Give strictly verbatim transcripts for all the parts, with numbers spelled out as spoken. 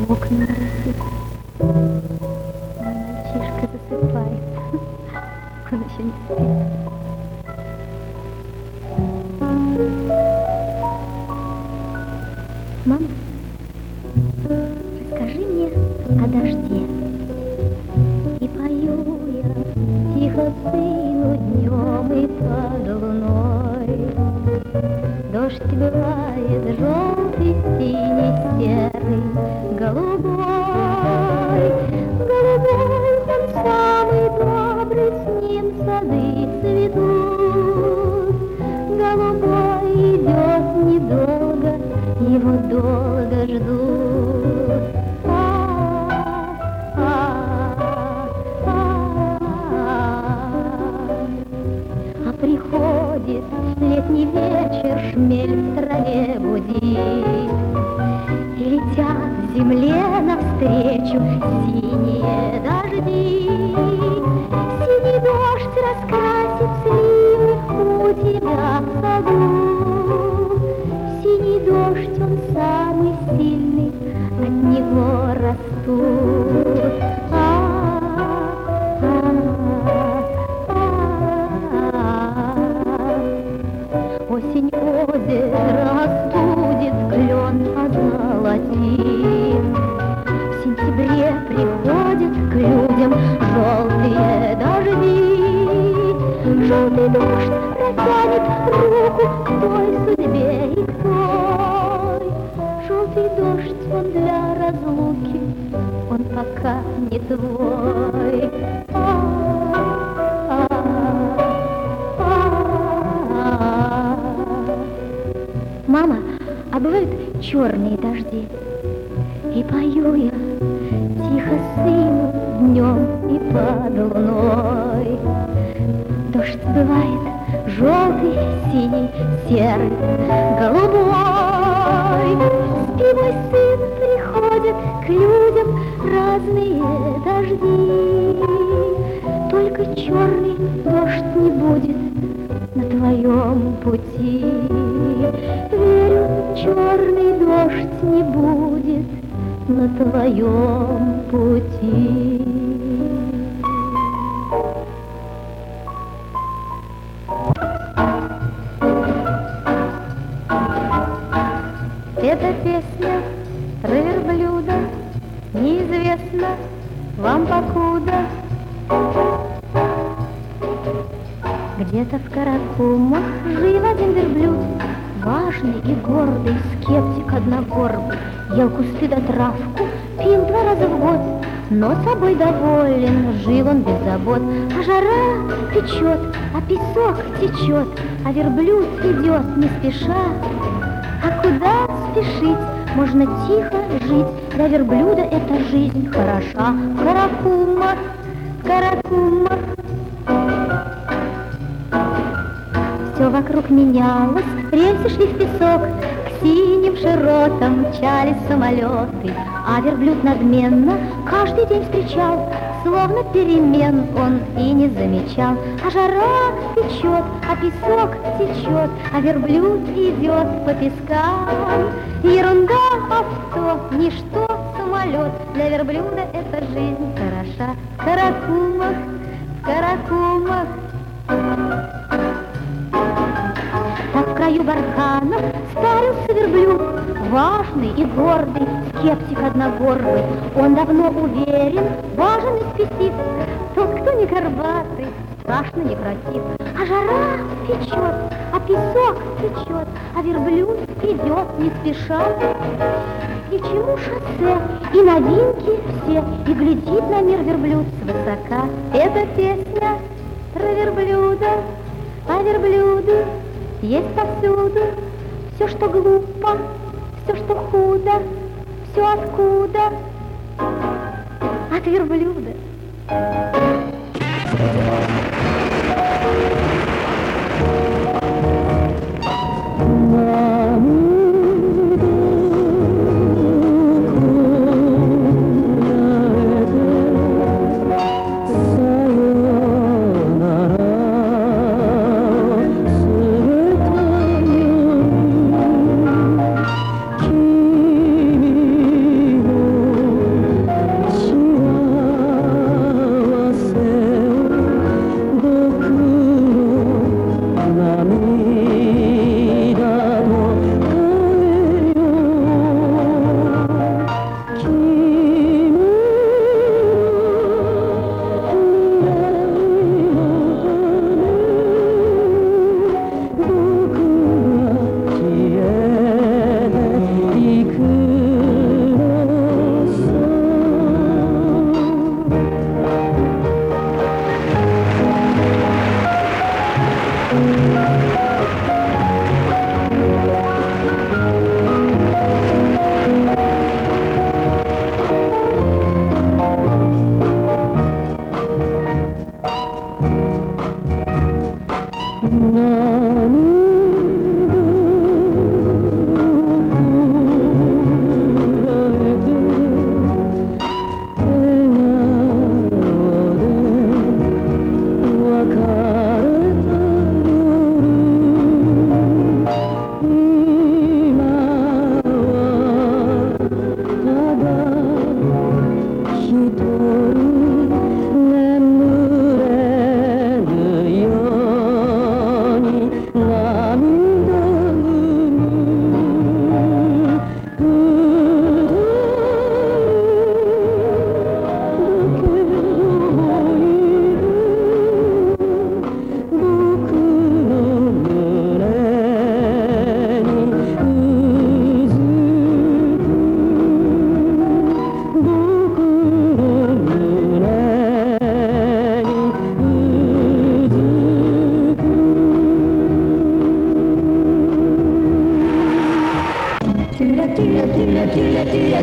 окна морозит. Мальчишка засыпает, он еще не спит. Мама, расскажи мне о дожде. И пою я тихо сыну днем и под луной. Дождь бывает желтый, синий, серый, голубой. Голубой он самый добрый, с ним сады цветут. Голубой идет недолго, его долго ждут. А приходит летний вечер, шмель в траве гудит, и летят к земле навстречу синие дожди. Синий дождь раскрасит сливы у тебя в саду. Синий дождь, он самый сильный, от него растут. Осень озеро остудит, клен озолотит. В сентябре приходят к людям желтые дожди. Желтый дождь протянет руку к той судьбе и к той. Желтый дождь, он для разлуки, он пока не твой. Мама, а бывают черные дожди? И пою я тихо сыну днем и под луной. Дождь бывает желтый, синий, серый, голубой. Спи, мой сын, приходят к людям разные дожди. Только черный дождь не будет на твоем пути. Верю, черный дождь не будет на твоем пути. Эта песня про верблюда, неизвестно вам покуда. Где-то в Каракумах жил один верблюд, важный и гордый, скептик одногорбый. Ел кусты да травку, пил два раза в год, но собой доволен, жил он без забот. А жара печет, а песок течет, а верблюд идет не спеша. А куда спешить? Можно тихо жить, для верблюда эта жизнь хороша. В Каракумах, в Каракумах все вокруг менялось, рельсы шли в песок, к синим широтам мчались самолеты, а верблюд надменно каждый день встречал, словно перемен он и не замечал. А жара печет, а песок течет, а верблюд идет по пескам. Ерунда авто, ничто самолет, для верблюда эта жизнь хороша. В Каракумах, в Каракумах. Так в краю барханов старился верблюд, важный и гордый, скептик одногорбый. Он давно уверен, важен и спесив, тот, кто не горбатый, страшно некрасив. А жара печет, а песок течет, а верблюд идет не спеша. И чему шоссе, и новинки все, и глядит на мир верблюд свысока. Эта песня про верблюда, а верблюды есть повсюду. Все, что глупо, все, что худо, все откуда? От верблюда. Kimi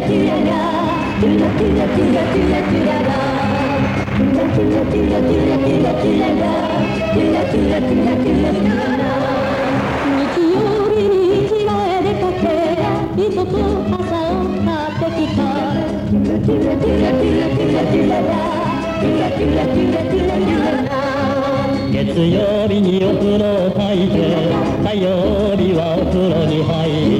月曜日にお風呂を炊いて火曜日はお風呂に入り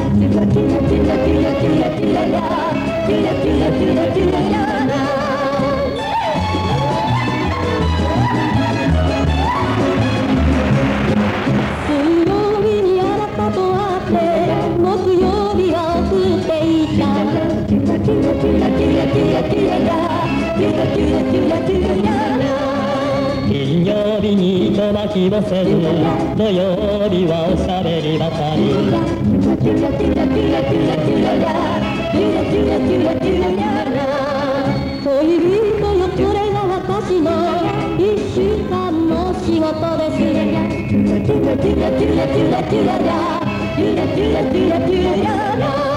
水曜日にあなたと会って木曜日は送っていた金曜日に糸巻きもせず土曜日はおしゃべりばかり恋人よこれが私の一週間の仕事です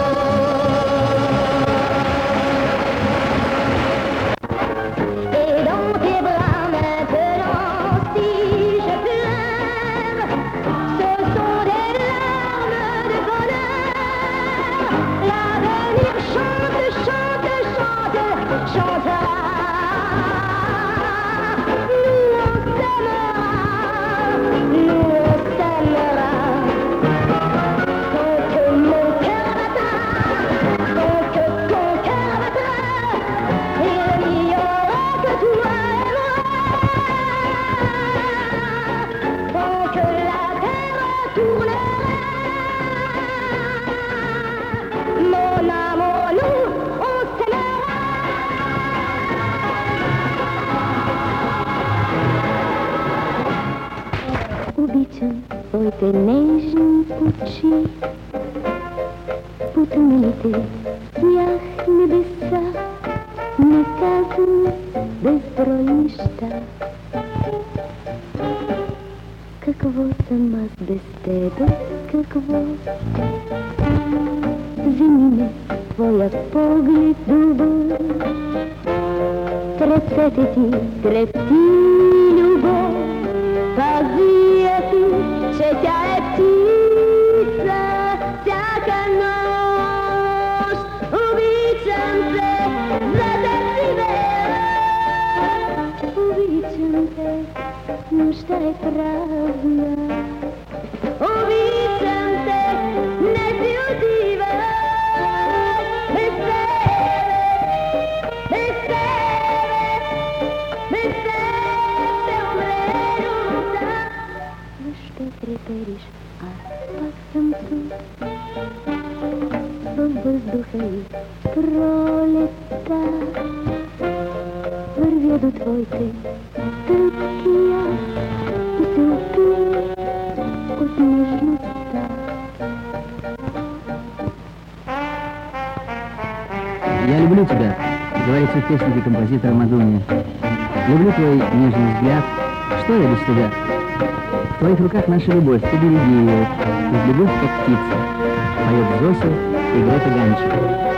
Обичам твоите нежни очи, потъмните в тях небеса, не казвам безброй неща. Какво съм аз без тебе, какво? Вземи ме твоя поглед добър, ръцете ти крепки любов, пазия ти, че тя е птица всяка нощ. Обичам те, за да си вера, обичам те, нощта е празна. Обичам те, не си отива, без тебе, без тебе, без тебе умре любовта. Защо трепериш, аз пак съм тук, във въздуха и пролетта. Вървя до твоите стъпки аз и се опия от нежността. Я люблю тебя, говорится в песне композитора Мадонны. Люблю твой нежный взгляд. Что я без тебя? В твоих руках наша любовь, ты береги ее. Ведь любовь как птица. Поет Зося и Грета Ганчик.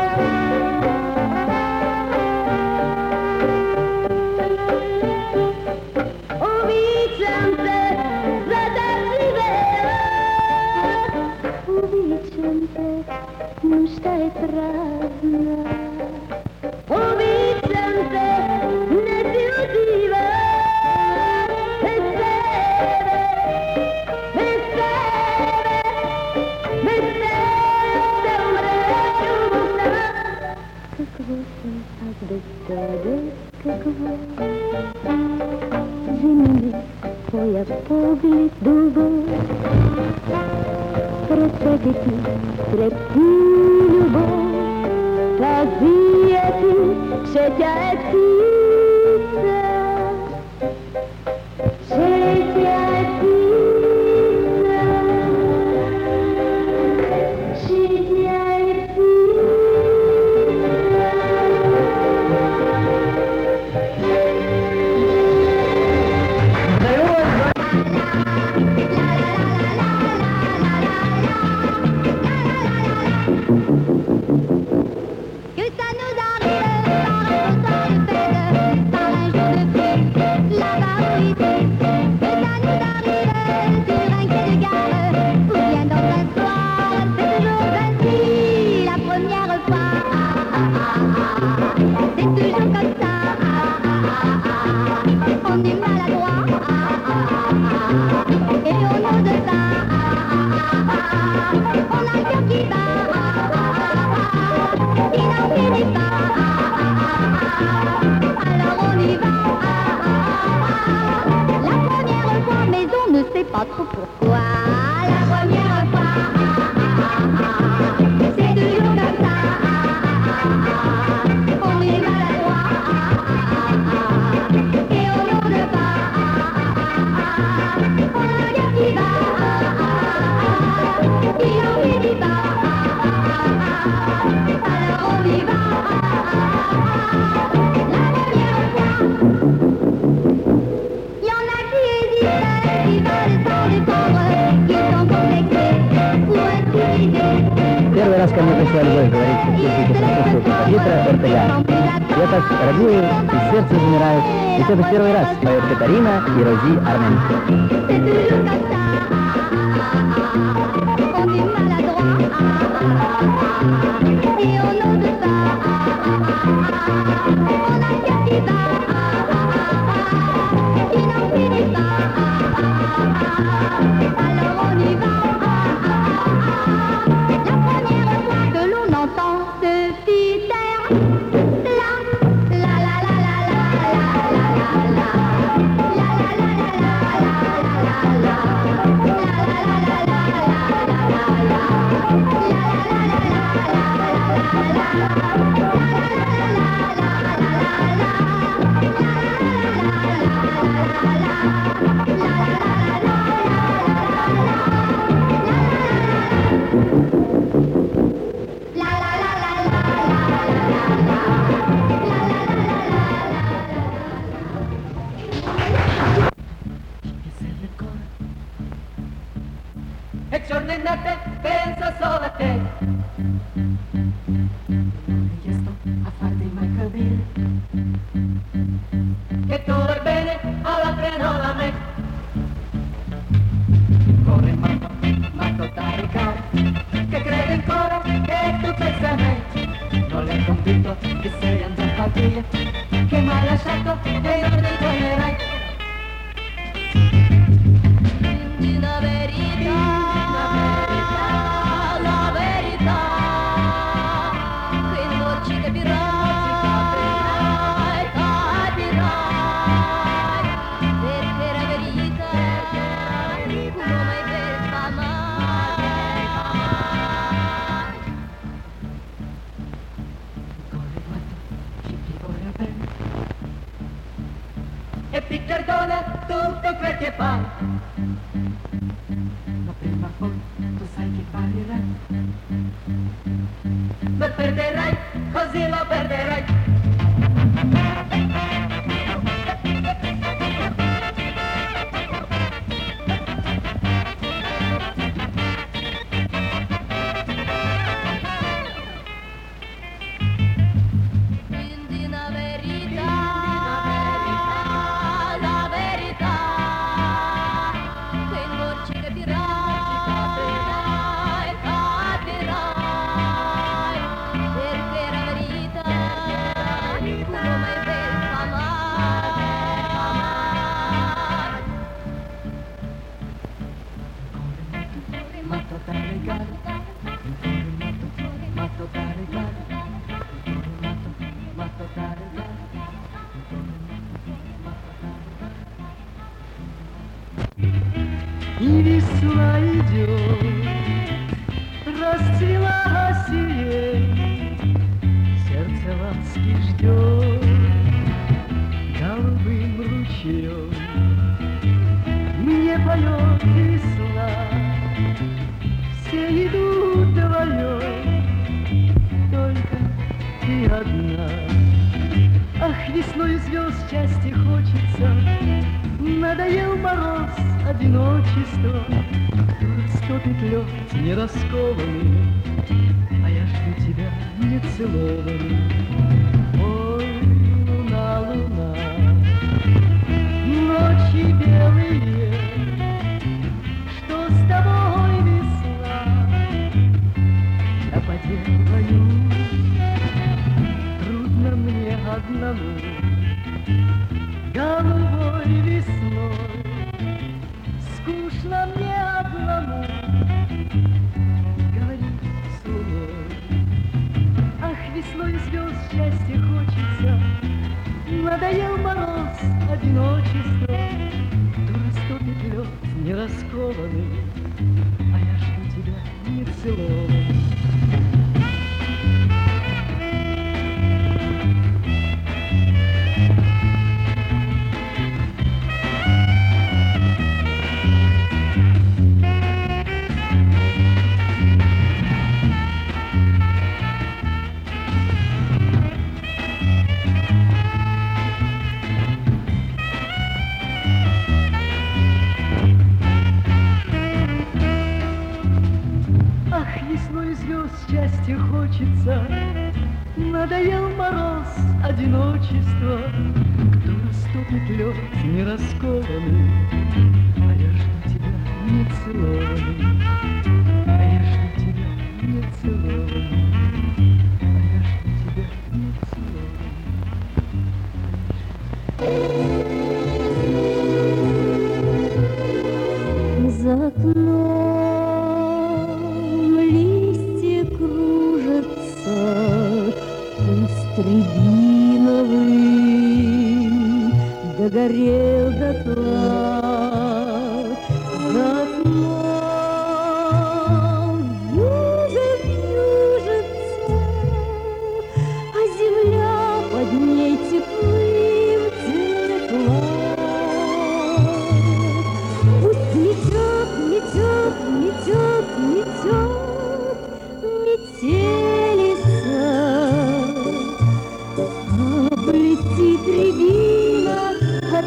Нощта е празна. Обичам те, не си отива, без тебе, без тебе, без тебе умре любовта. Какво съм аз без тебе, какво? Вземи ме твоя поглед добър, ръцете ти крепки любов, пазия ти, че тя е птица, че тя е птица, че тя е птица. c'est toujours comme ça. On est maladroit et on n'ose pas. On a le cœur qui bat, qui n'en finit pas. Alors on y va. La première fois, mais on ne sait pas trop pourquoi. La première fois, c'est toujours comme ça. On est maladroit et on n'ose pas. On a le cœur qui bat, qui n'en finit pas. Alors on y va. La première fois, y en a qui hésitent, qui veulent s'en défendre, qui sont complexés ou intimidés. Первый раз ко мне пришла любовь, говорит техника французского композитора Эртега. Я так радею, и сердце замирает, ведь это в первый раз поет Катарина и Рози Армен. C'est toujours comme ça. On est maladroit et on n'ose pas. On a le cœur qui bat, qui n'en finit pas. Alors on y va. La première fois que l'on entend ce petit air, la la la la la la la la la la E giorno e notte penso solo a te. Chiesto a farti mai capire che tu vuoi bene all'altra e non a me. Corre matto, matto da ricare, che crede ancora che tu pensi a me. Non l'hai convinto che sei andato via, che mi hai lasciato e non ritornerai. Quindi la verità, la verità, che non ci capirai, capirai, perché la verità non mai pensa mai. Corre quanto ci ti vorrà bene e ti perdona tutto quel che fai. Ma prima o poi tu sai che falirai, lo perderai, così lo perderai. Quindi la verità, la verità, che non ci capirai, capirai, perché la verità tu non mai pensa mai. Matto da regalo, matto da regalo, matto, matto da regalo. И весна идет, расцвела сирень, сердце ласки ждет голубым ручьем. Мне поет весна, все идут вдвоем, только ты одна. Ах, весною звезд счастья хочется, надоел мороз, одиночество. Стопит лед не раскованный, а я жду тебя не целованный. Ой, луна, луна, ночи белые, что с тобой весна? Я поделаю одному, голубой весной. Скучно мне одному говорить с луной. Ах, весной звезд счастья хочется, надоел мороз, одиночество. То растопит лед не раскованный, а я жду тебя не целованный. Весной звезд счастья хочется, надоел мороз, одиночество. Кто растопит лед не раскованный, а я жду тебя не целованный, а я жду тебя не целованный, а я жду тебя не целованный. За окном куст рябиновый догорел дотла. За окном южит, южится, а земля под ней теплым текла. Пусть метет, метет, метет, метет, метелица. Облетит рябина от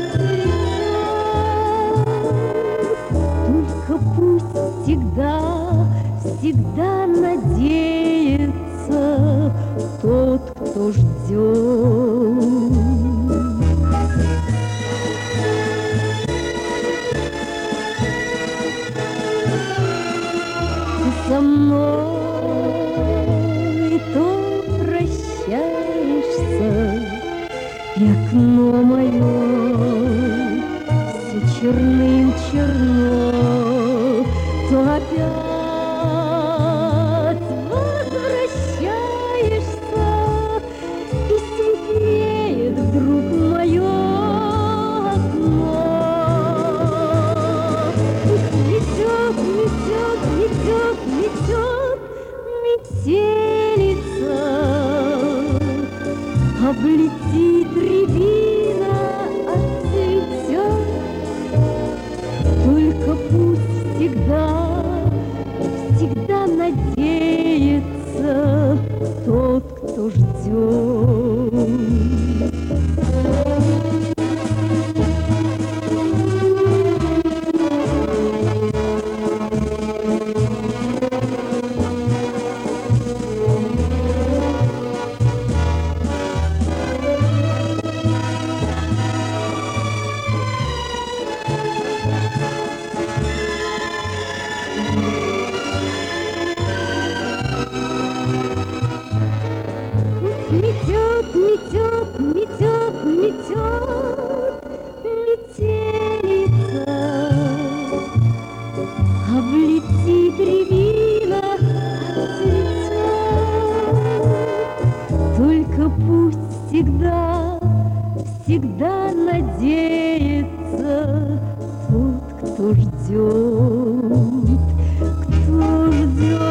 цветов. Только пусть всегда, всегда надеется тот, кто ждет. Ты со мной то прощаешься, и окно мое все черным черно, то опять возвращаешься, и светлеет вдруг мое окно. Пусть метет, метет, метет, метет метелица. Облетит рябина, отцветет. Только пусть всегда, всегда надеется тот, кто ждет. Метет, метет, метет, метет метелица. Облетит рябина, отцветет. Только пусть всегда, всегда надеется тот, кто ждет, кто ждет.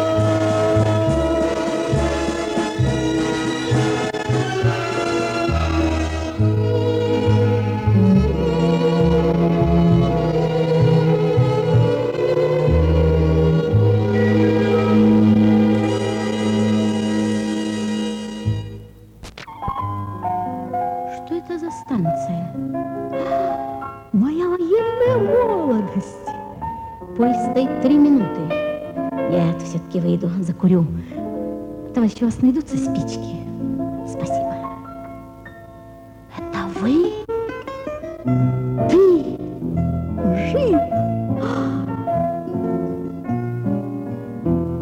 Что это за станция? Моя военная молодость. Поезд стоит три минуты. Я все-таки выйду, закурю. Товарищи, у вас найдутся спички? Спасибо. Это вы? Ты жив?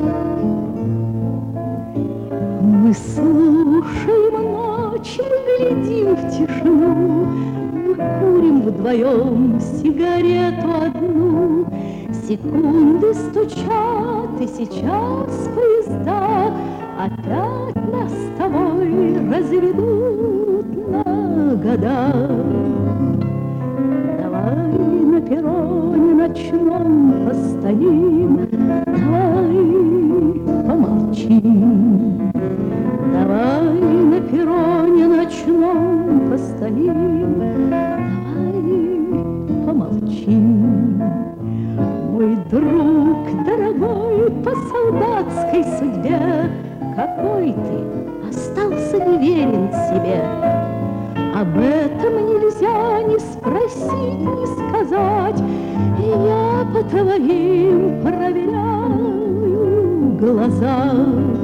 Мы слушаем ночь мгле, в тишину. Мы курим вдвоем сигарету одну. Секунды стучат, и сейчас поезда опять нас с тобой разведут на года. Давай на перроне ночном постоим, давай помолчим. Давай на перроне ночном постоим, давай помолчим. Мой друг дорогой, по солдатской судьбе, какой ты остался неверен себе. Об этом нельзя ни спросить, ни сказать, и я по твоим проверяю глазам.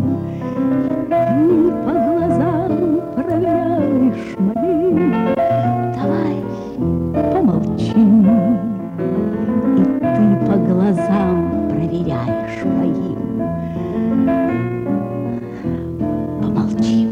Ты по глазам проверяешь моим, давай помолчим. И ты по глазам проверяешь моим, помолчим.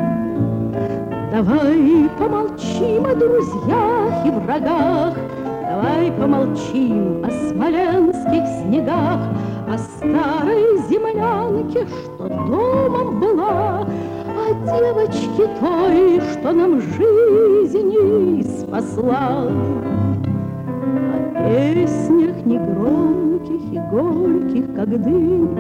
Давай помолчим о друзьях и врагах, давай помолчим о смоленских снегах, о старой землянке, что домом была, о девочке той, что нам жизни спасла. О песнях негромких и горьких, как дым,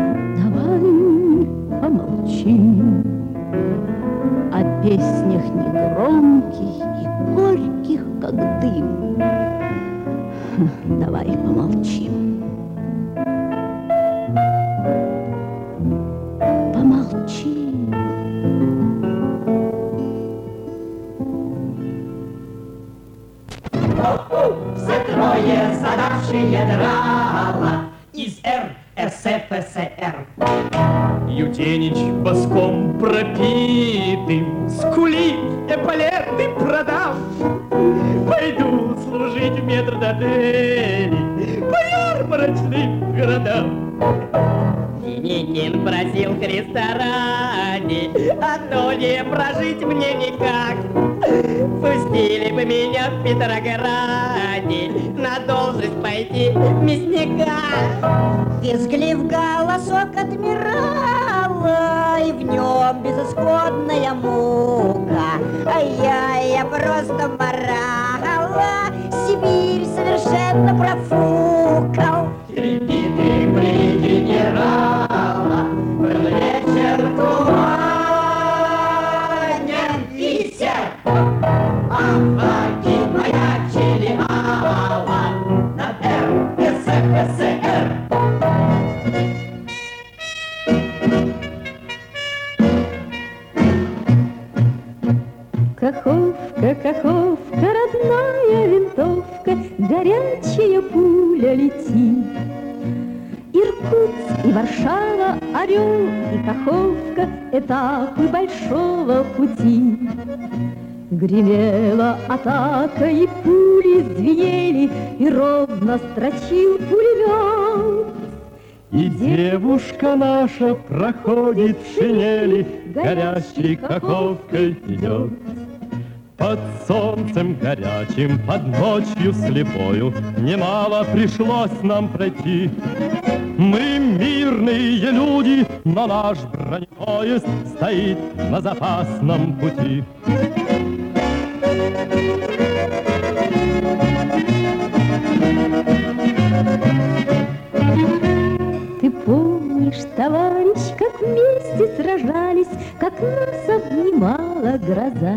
давай помолчим. О песнях негромких и горьких, как дым, давай помолчим. Помолчим. Все трое задавшие драла из эр эс эф эсэр. Ютенич боском пропитым, скулит эполеты продав. Пойду служить в метрдотеле по ярмарочным городам. Деникин просил Христа ради, одно не прожить мне никак. Пустили бы меня в Петрограде на должность пойти мясника. Визглив голосок адмирала, и в нем безысходная мука. Ай-яй, я просто морала, Сибирь совершенно профукал. Репиты при генерала, был вечер туманен и серп. Аваги маячили ава над эр эс эф эс эр. Каховка, Каховка, родная винтовка, горячая пуля летит. Иркутск и Варшава, Орел и Каховка, этапы большого пути. Гремела атака, и пули звенели, и ровно строчил пулемет. И девушка наша проходит в шинели, горящей каховкой идет. Под солнцем горячим, под ночью слепою немало пришлось нам пройти. Мы мирные люди, но наш бронепоезд стоит на запасном пути. Ты помнишь, товарищ, как вместе сражались, как нас обнимала гроза?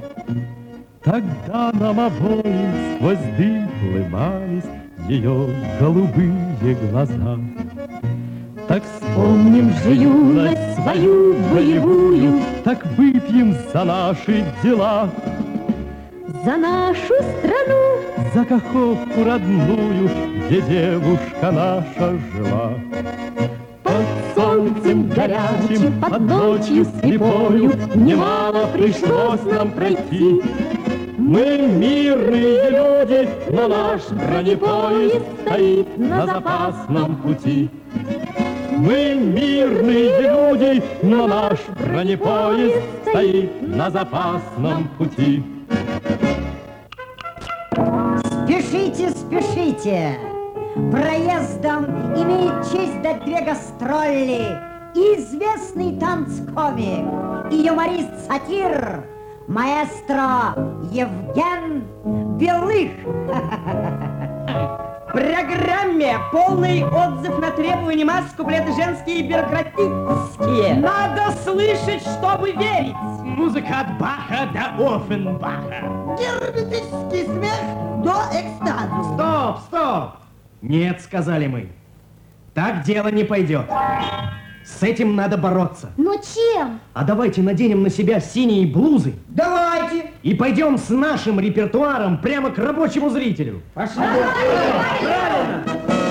Тогда нам обоим сквозь дым улыбались ее голубые глаза. Так вспомним же юность свою боевую, так выпьем за наши дела, за нашу страну, за Каховку родную, где девушка наша жила. Под солнцем горячим, под ночью слепою немало пришлось нам пройти. Мы мирные люди, но наш бронепоезд стоит на запасном пути. Мы мирные люди, но наш бронепоезд стоит на запасном пути. Спешите, спешите! Проездом имеет честь дать две гастроли известный танцкомик и юморист-сатир маэстро Евген Белых. В программе полный отзыв на требования масс, куплеты женские и бюрократические. Надо слышать, чтобы верить. Музыка от Баха до Оффенбаха. Герметический смех до экстаза. Стоп, стоп. Нет, сказали мы. Так дело не пойдет. С этим надо бороться. Но чем? А давайте наденем на себя синие блузы. Давайте. И пойдем с нашим репертуаром прямо к рабочему зрителю. Пошли. Правильно.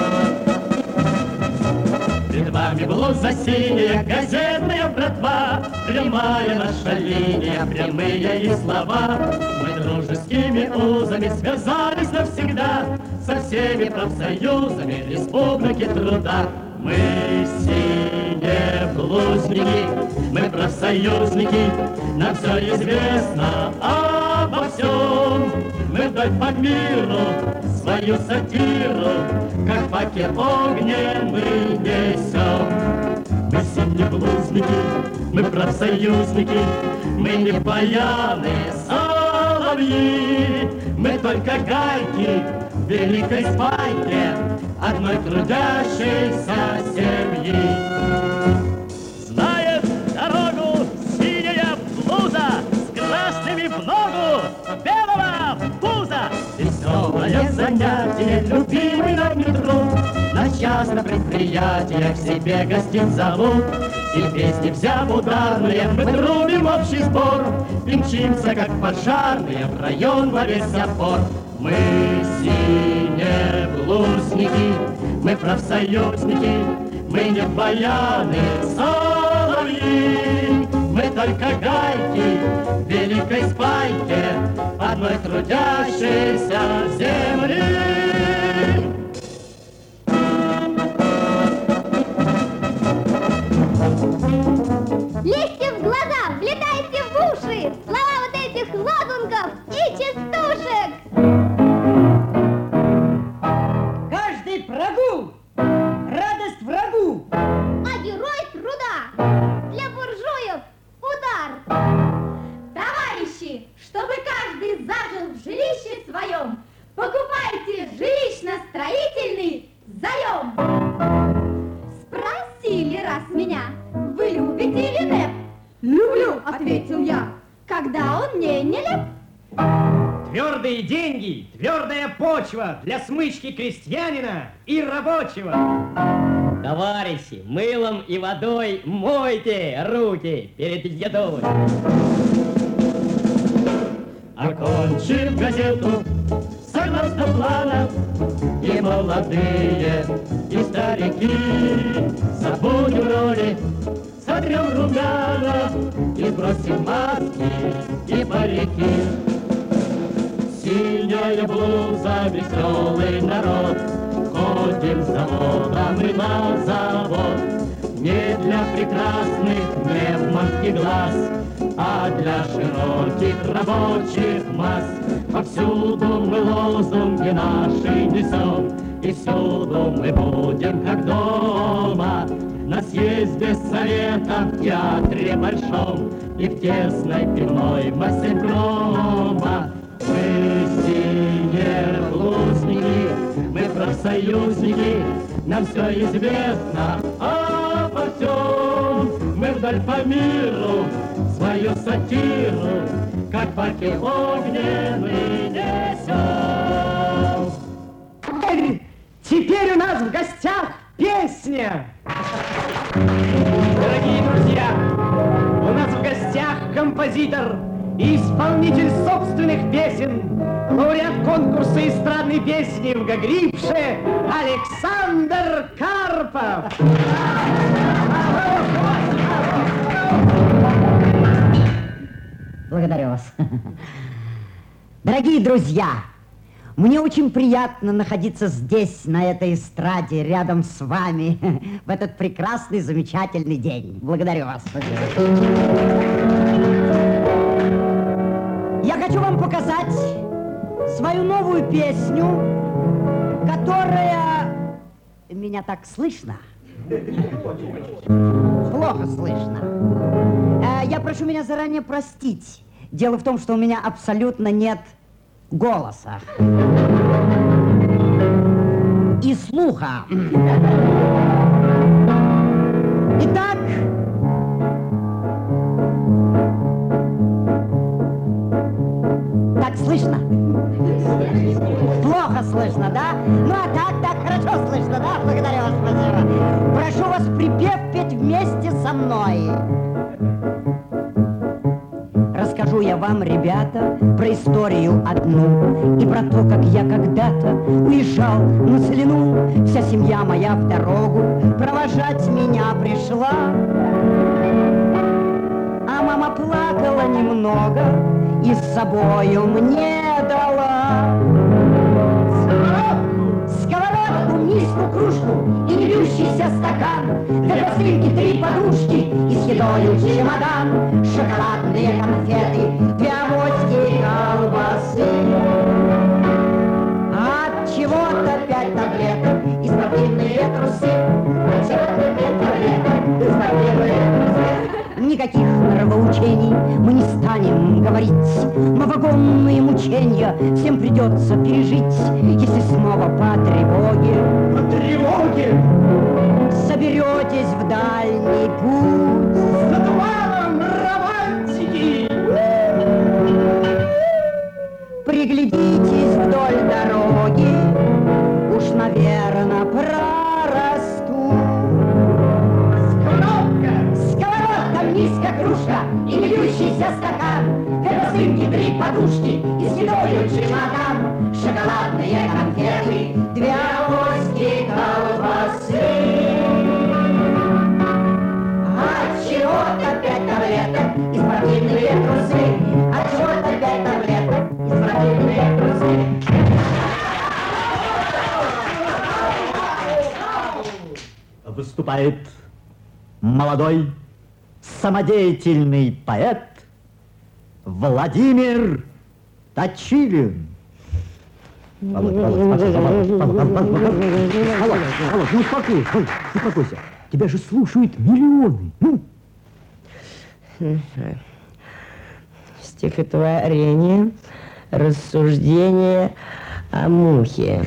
Перед вами блуза синяя, газетная братва, прямая наша линия, прямые и слова. Мы дружескими узами связались навсегда со всеми профсоюзами Республики Труда. Мы синие блузники, мы профсоюзники, нам все известно обо всем. Мы вдоль по миру свою сатиру, как факел огнем мы несем. Мы синие блузники, мы профсоюзники, мы не баяны, соловьи, мы только гайки в великой спайке одной трудящейся семьи. Знает дорогу синяя блуза с красными в ногу, белого пуза. Веселое занятие, любимый нам не труд. На частном предприятиях себе гостин зовут. И песни взяв ударные, мы трубим общий сбор. И мчимся, как пожарные, в район во весь опор. Мы синие блузники, мы профсоюзники, мы не баяны, соловьи. Мы только гайки в великой спайке одной трудящейся земли. Лезьте в глаза, влетайте в уши слова вот этих лозунгов и частушек. Каждый прогул, радость врагу. А герой труда для буржуев удар. Товарищи, чтобы каждый зажил в жилище своем, покупайте жилищно-строительный заем. Спросили раз меня, вы любите ли НЭП? Люблю, ответил я, когда он мне не леп. Твердые деньги, твердая почва для смычки крестьянина и рабочего. Товарищи, мылом и водой мойте руки перед едой. Окончив газету, согласно планам, и молодые, и старики, забудем роли, сотрем румяна, и бросим маски и парики. Синяя блуза, веселый народ, ходим с заводом и на завод. Не для прекрасных невманских глаз, а для широких рабочих масс. Повсюду мы лозунги наши несем, и всюду мы будем как дома. На съезде совета в театре большом и в тесной пивной массе прома. Мы синие блузники, мы профсоюзники, нам все известно обо всем. Мы вдаль по миру свою сатиру, как факел огненный несем. Теперь, теперь у нас в гостях песня. Дорогие друзья, у нас в гостях композитор и исполнитель собственных песен, лауреат конкурса эстрадной песни в Гагрипше Александр Карпов. Благодарю вас. Дорогие друзья, Мне очень приятно находиться здесь, на этой эстраде, рядом с вами, в этот прекрасный, замечательный день. Благодарю вас. Я хочу вам показать свою новую песню, которая... Меня так слышно? Плохо слышно. Я прошу меня заранее простить. Дело в том, что у меня абсолютно нет голоса и слуха. Итак, так слышно? Плохо слышно, да? Ну а так, так хорошо слышно, да? Благодарю вас, спасибо. Прошу вас припев петь вместе со мной. Расскажу я вам, ребята, про историю одну и про то, как я когда-то уезжал на целину. Вся семья моя в дорогу провожать меня пришла, а мама плакала немного и с собою мне дала сковородку, миску, кружку и льющийся стакан, для посылки три подушки и с едою чемодан, шоколадные конфеты, две авоськи колбасы, от чего-то пять таблеток и спортивные трусы, от чего-то пять таблеток и спортивные трусы. Никаких нравоучений мы не станем говорить, но вагонные мучения всем придется пережить, если снова по тревоге, по тревоге соберетесь в дальний путь. С задувалом романтики! Приглядитесь вдоль дороги, уж, наверно, прорастут. Сковородка! Сковородка, миска, кружка и льющийся стакан, для посылки три подушки и с едою чемодан, шоколадные конфеты, две авоськи колбасы. От чего-то пять таблеток и спортивные трусы, от чего-то пять таблеток и спортивные трусы. Выступает молодой самодеятельный поэт Владимир Точилин. Володь, Володь, Володь, Володь, Володь, Володь, ну успокойся, успокойся. Тебя же слушают миллионы. Ну. Стихотворение, рассуждение о мухе.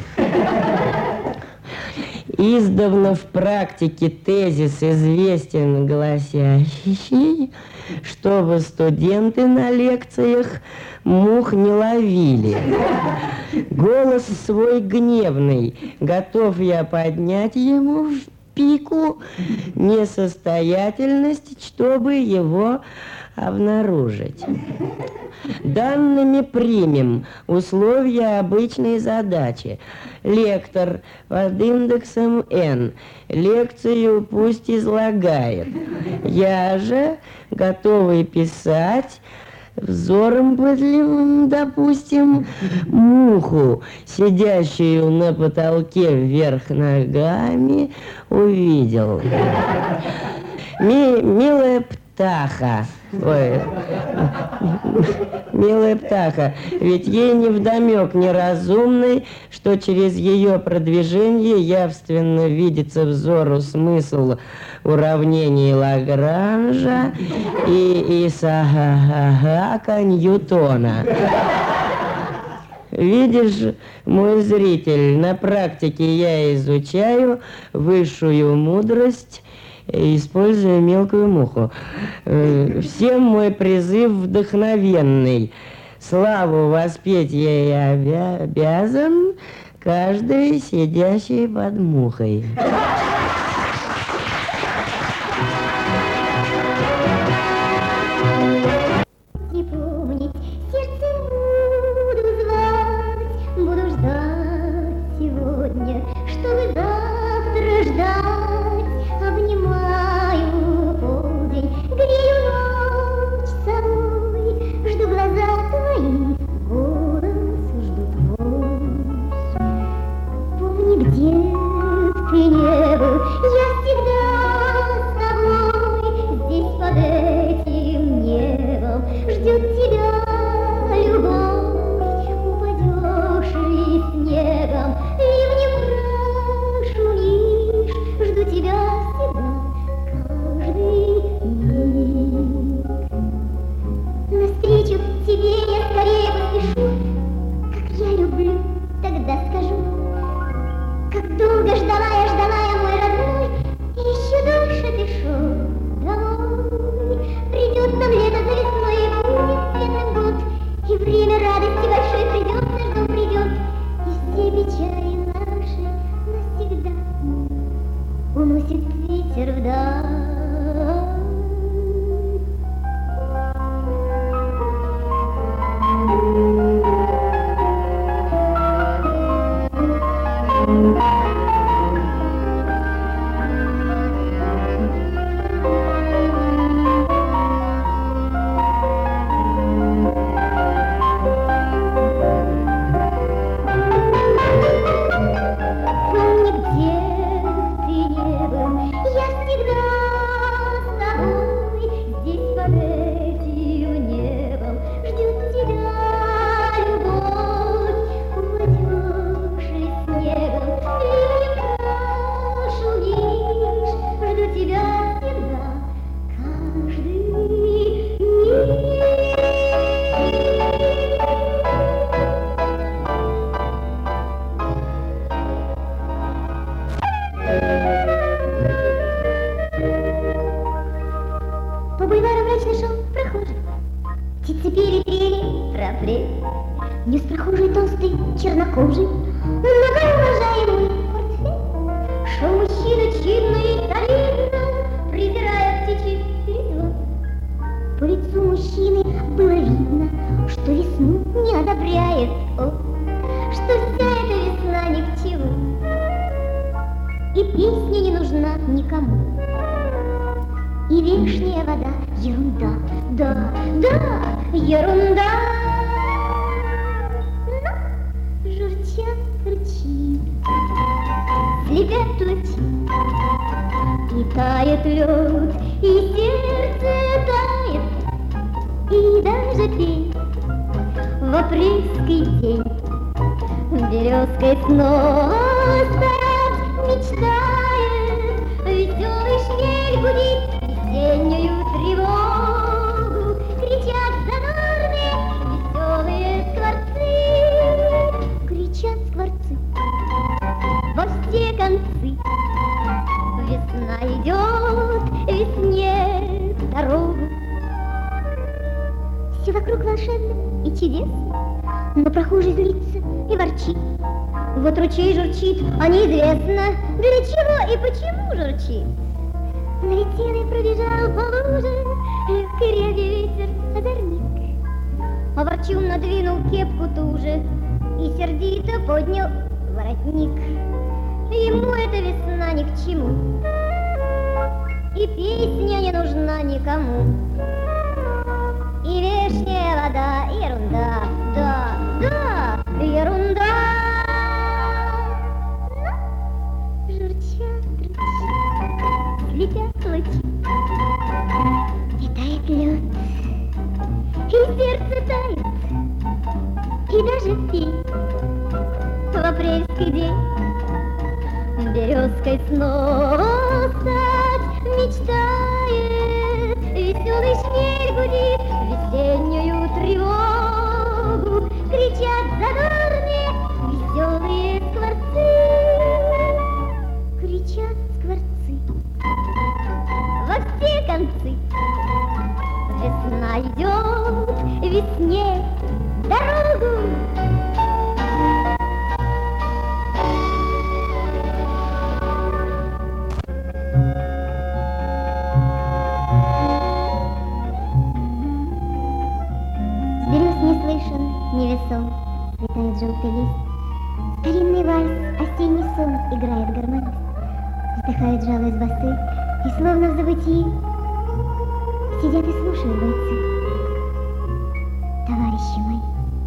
Издавна в практике тезис известен, гласящий, чтобы студенты на лекциях мух не ловили. Голос свой гневный готов я поднять ему в пику, несостоятельность, чтобы его обнаружить. Данными примем условия обычной задачи. Лектор под индексом N лекцию пусть излагает. Я же, готовый писать, взором пытливым, допустим, муху, сидящую на потолке вверх ногами, увидел. Ми, милая птаха, ой, милая птаха, ведь ей невдомек неразумный, что через ее продвижение явственно видится взору смысл уравнений Лагранжа и Исаака Ньютона. Видишь, мой зритель, на практике я изучаю высшую мудрость, используя мелкую муху. Всем мой призыв вдохновенный. Славу воспеть я и обязан, каждый сидящий под мухой. Не помнить, сердце буду звать, буду ждать сегодня, чтобы завтра ждать. Обнимаю полдень, грею ночь собой, жду глаза твои, голос жду твой. тебе я скорее поспешу. Как я люблю, тогда скажу. Как долго ждала я, ждала я, мой родной, и еще дольше дышу домой. Придет нам лето за весной, и будет светлым год, и время радости большой придет, наш дом придет, и все печали наши навсегда уносит ветер вдаль. По бульвару мрачно шел прохожий, птицы пели, трели про апрель. Нес прохожий толстый, чернокожий, многоуважаемый портфель. Шел мужчина чинно и солидно, презирая птичий перезвон. По лицу мужчины было видно, что весну не одобряет он, что вся эта весна ни к чему, и песня не нужна никому. И вешняя вода — ерунда, да, да, ерунда. Но журчат ручьи, слепят лучи, и тает лед, и сердце тает, и даже пень в апрельский день березкой снова стать мечтает, веселый шмель гудит весеннюю тревогу, кричат задорные веселые скворцы, кричат скворцы во все концы. Весна идет, весне дорогу. Все вокруг волшебно и чудесно, но прохожий злится и ворчит. Вот ручей журчит, а неизвестно, для чего и почему журчит. Налетел и пробежал по луже легкий рябий ветер озорник, а ворчун надвинул кепку туже и сердито поднял воротник. Ему эта весна ни к чему, и песня не нужна никому, и вешняя вода — ерунда, да, да, ерунда. Но журчат ручьи, слепят лучи, и тает лед, и сердце тает, и даже пень в апрельский день березкой снова стать мечтает, веселый шмель гудит весеннюю тревогу, кричат задорные веселые скворцы, кричат скворцы во все концы. Весна идет, весне дорогу. Невесом цветает желтый лист, старинный вальс, осенний сон играет гармонист. Вздыхают, жалуясь басы, и словно в забытии сидят и слушают бойцы. Товарищи мои,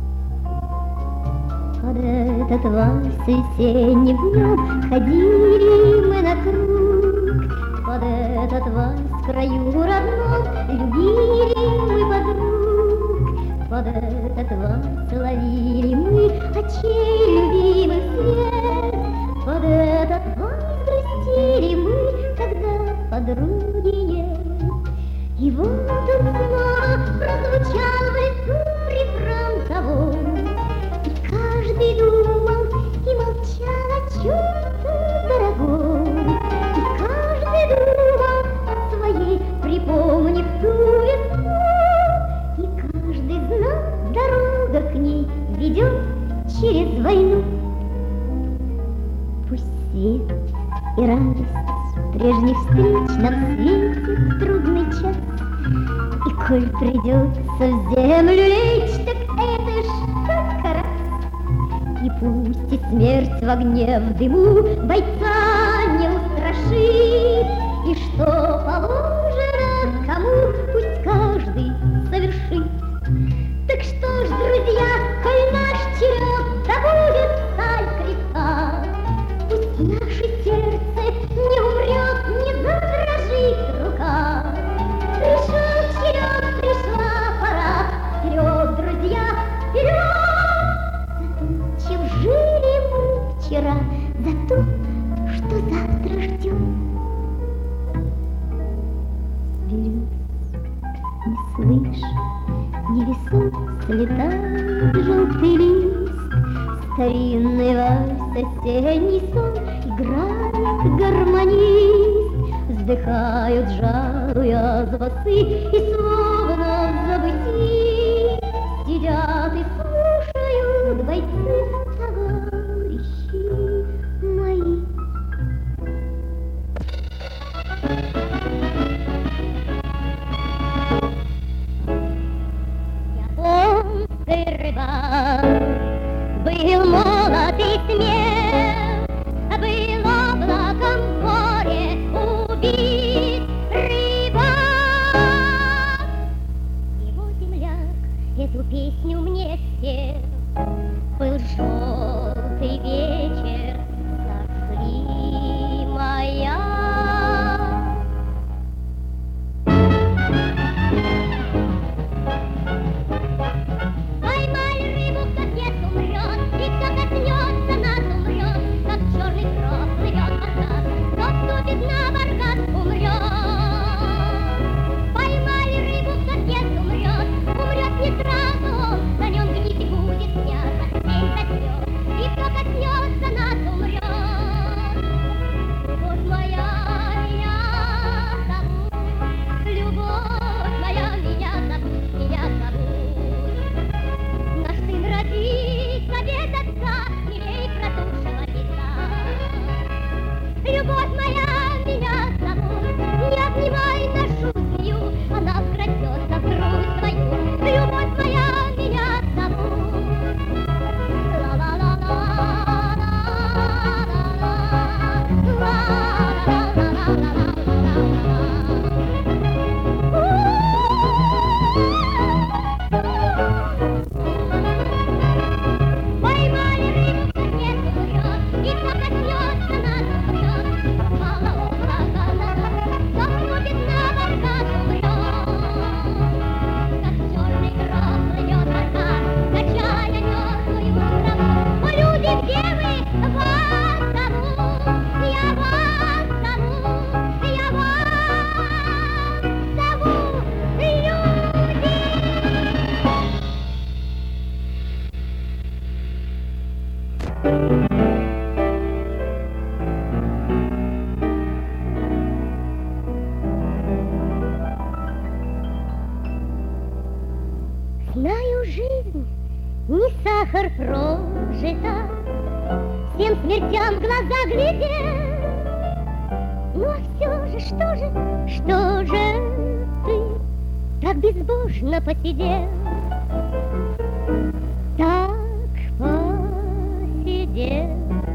под этот вальс весенним днем ходили мы на круг, под этот вальс в краю родном любили мы подруг. Под этот вальс ловили мы очей любимых свет, под этот вальс грустили мы, когда подруги нет. И вот он снова прозвучал в лесу придет через войну. Пусть свет и радость прежних встреч нам светит в трудный час. И коль придется в землю лечь, так это ж только раз. И пусть и смерть в огне, в дыму бойца не устрашит. И что положено кому, пусть каждый совершит. Так что ж, друзья, коль наш черед, да будет сталь креста. Пусть наше сердце не умрет, не задрожит рука. Пришел черед, пришла пора, вперед, друзья, вперед! За то, чем жили мы вчера, за то, что завтра ждем. Вперед, не слышь, невесом слетает желтый лист, старинный вальс, осенний сон играет гармонист. Вздыхают, жалуя звонцы, и словно в забытии сидят и слушают бойцы, товарищи мои. Японский рыбак был молод и смел, был облаком в море убит рыбак. Его земляк эту песню мне спел. Был желтый вечер, сошли моя. Знаю, жизнь не сахар прожита, всем смертям в глаза глядя. Ну а все же, что же, что же ты так безбожно посидел? Так посидел.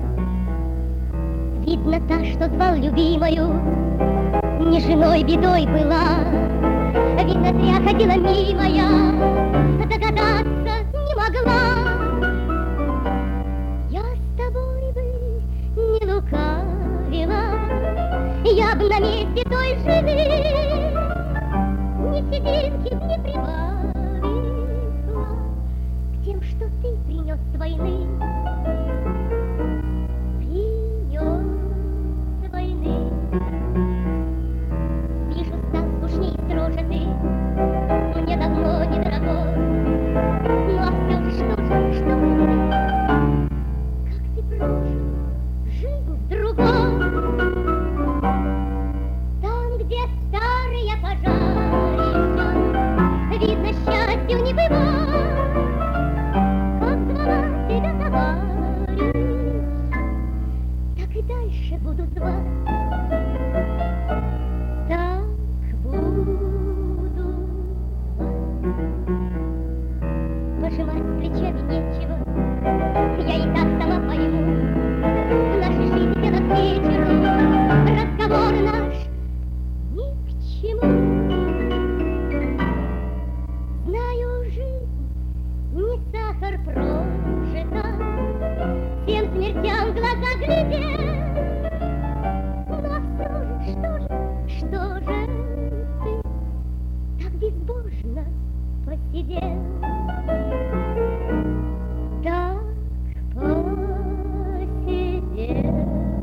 Видно, та, что звал любимою, не женой, бедой была. Видно, зря ходила мимо я, догадаться не могла. Я с тобой бы не лукавила, я б на месте той жены ни сединки не прибавила к тем, что ты принес с войны. Принес с войны. Вижу, стал скучней и строже ты, мне давно не дорогой. Ну а все же, что же, что же, как ты прожил жизнь с другой? Там, где старые пожары, видно, вечер прожито, всем смертям глаза глядел. Но все же, что же, что же ты так безбожно посидел? Так посидел.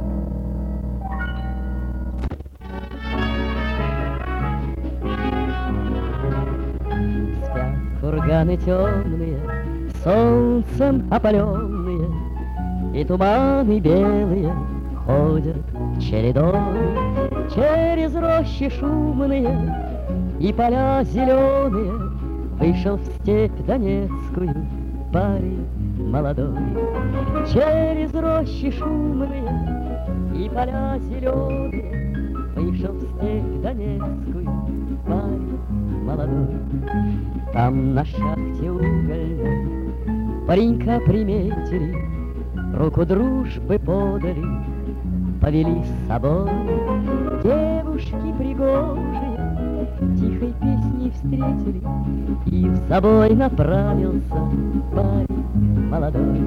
Спят курганы темные, солнцем опаленные, и туманы белые ходят чередой через рощи шумные и поля зеленые. Вышел в степь донецкую парень молодой. Через рощи шумные и поля зеленые вышел в степь донецкую парень молодой. Там на шахте угольной паренька приметили, руку дружбы подали, повели с собой. Девушки пригожие тихой песней встретили, и в собой направился парень молодой.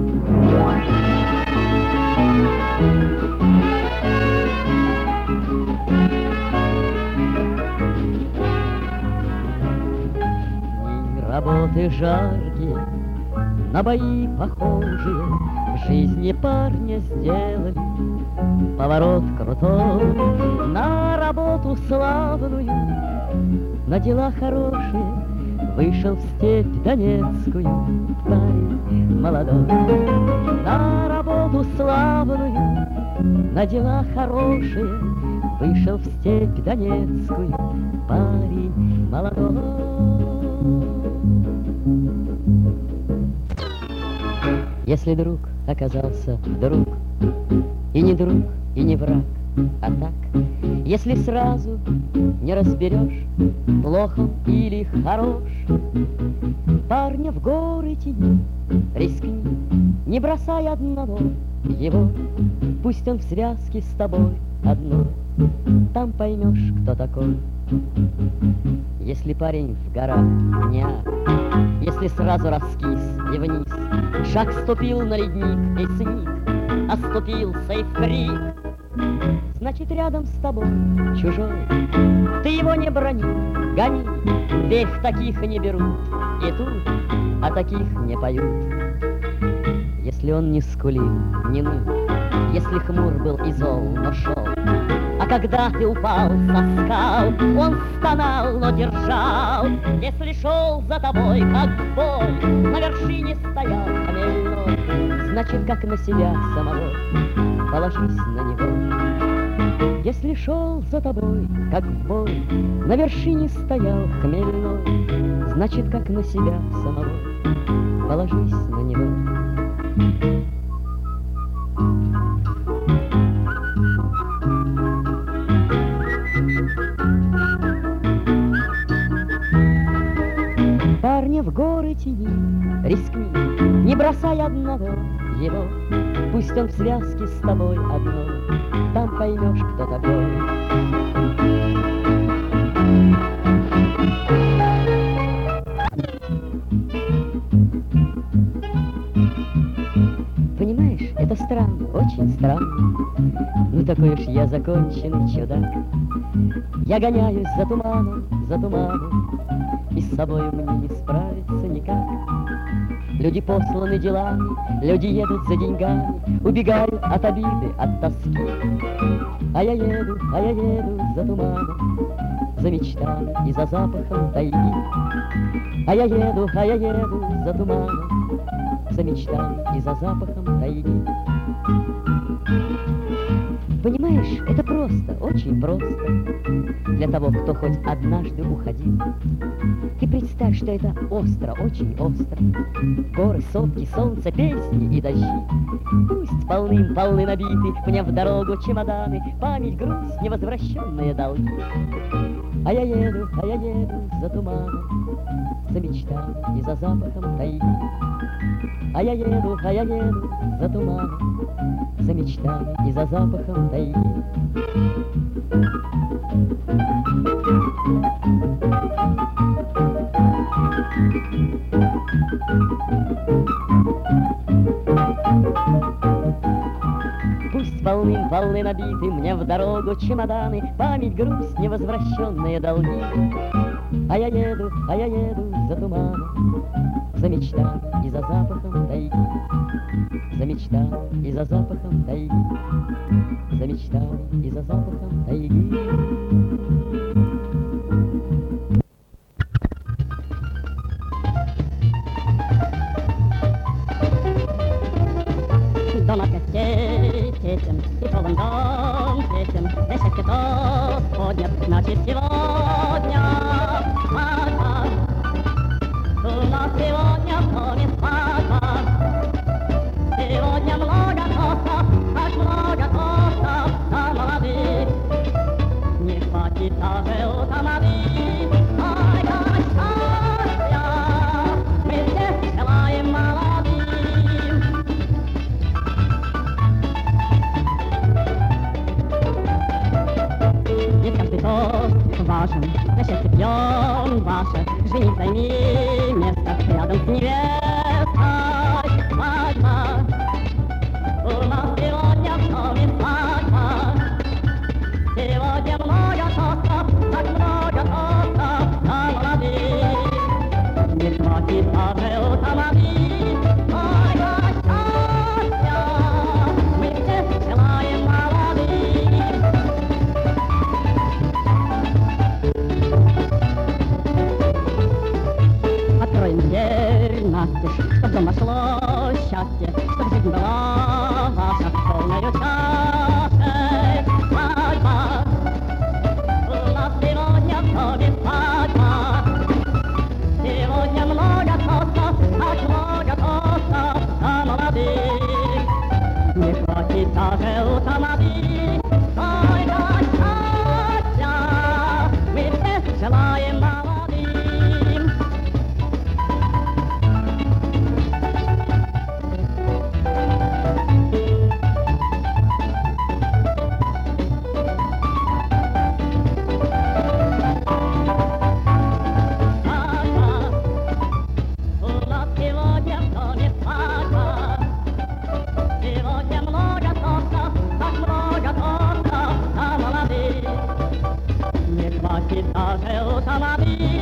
Дни работы жаркие, на бои похожие, в жизни парня сделали поворот крутой. На работу славную, на дела хорошие вышел в степь донецкую парень молодой. На работу славную, на дела хорошие вышел в степь донецкую парень молодой. Если друг оказался друг, и не друг, и не враг, а так, если сразу не разберешь, плох он или хорош, парня в горы тяни, рискни, не бросай одного его, пусть он в связке с тобой одной, там поймешь, кто такой. Если парень в горах дня, если сразу раскис и вниз, шаг ступил на ледник и сник, оступился и вкрик, значит, рядом с тобой чужой. Ты его не брони, гони, ведь таких не берут, и тут о таких не поют. Если он не скулил, не ныл, если хмур был и зол, но шел, а когда ты упал со скал, он стонал, но держал. Если шел за тобой, как в бой, на вершине стоял хмельной, значит, как на себя самого, положись на него. Если шел за тобой, как в бой, на вершине стоял хмельной, значит, как на себя самого, положись на него. Парня в горы тяни, рискни, не бросай одного его, пусть он в связке с тобой одной, там поймешь, кто такой. Понимаешь, это странно, очень странно, ну такой уж я законченный чудак. Я гоняюсь за туманом, за туманом, и с собой мне не справиться никак. Люди посланы делами, люди едут за деньгами, убегают от обиды, от тоски. А я еду, а я еду за туманом, за мечтами и за запахом тайги. А я еду, а я еду за туманом, за мечтами и за запахом тайги. Понимаешь, это просто, очень просто для того, кто хоть однажды уходил. Ты представь, что это остро, очень остро. Горы, сопки, солнце, песни и дожди. Пусть полным-полны набиты мне в дорогу чемоданы, память, грусть, невозвращенные долги. А я еду, а я еду за туманом, за мечтами и за запахом тайги. А я еду, а я еду за туманом, за мечтами и за запахом тайги. Thank you. Пусть волны, волны набиты мне в дорогу чемоданы, память, грусть, невозвращенные долги. А я еду, а я еду за туманом, за мечтами и за запахом тайги, за мечтами и за запахом тайги, за мечтами и за запахом тайги. Дом от гостей тесен, и полон дом тесен, для счастья тост поднят, значит сегодня свадьба. У нас сегодня в доме свадьба. Сегодня много тостов, так много тостов за молодых. Не хватит даже утомовых. Ай, как счастья, мы все желаем молодым. Ведь каждый тост важен, на счастье пьем ваше. Жених, займи место рядом с невестой. Свадьба, у нас сегодня в доме свадьба. Сегодня много тостов, так много тостов за молодых. Не хватит даже утомовых. Ой, как счастья, мы все желаем молодым. Откроем дверь настежь, чтоб дома шло счастье, чтоб жизнь была ваша полною чашей. Свадьба, у нас сегодня в доме свадьба. Сегодня много тостов, так много тостов за молодых. Не хватит даже утомовых. Ой, как счастья, мы все желаем молодым. Даже утомовых.